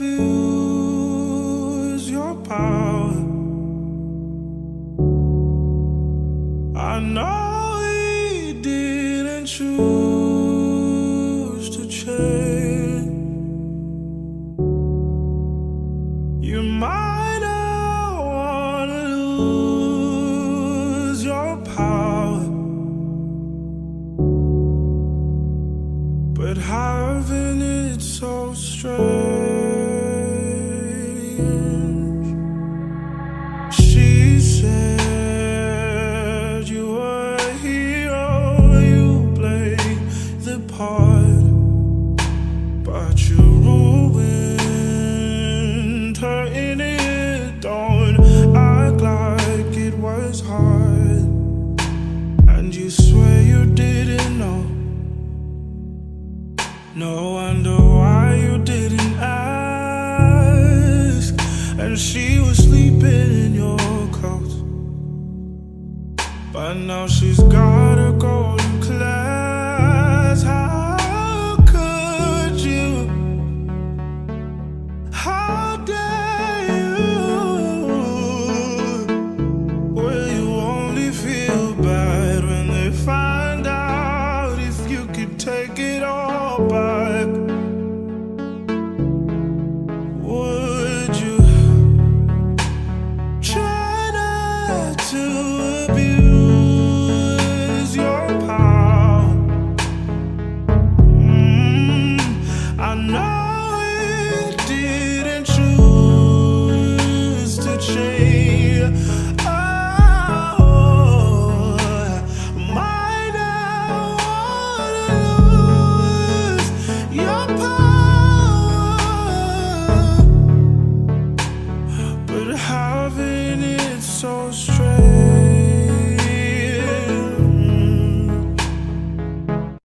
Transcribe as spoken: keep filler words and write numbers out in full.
abuse your power. I know he didn't choose to change. You might not wanna lose your power, but having it so strange. She said you were a hero, you played the part, but you ruined her in it. Don't act like it was hard, and you swear you didn't know. No wonder why you didn't ask. And she was sleeping in your clothes, but now she's gotta go to class. How could you? How dare you? Will you only feel bad when they find out? If you could take it all back, would you try not to abuse your power? Mm, I know it didn't choose to change. Oh, might not wanna lose your power, but having it so strong.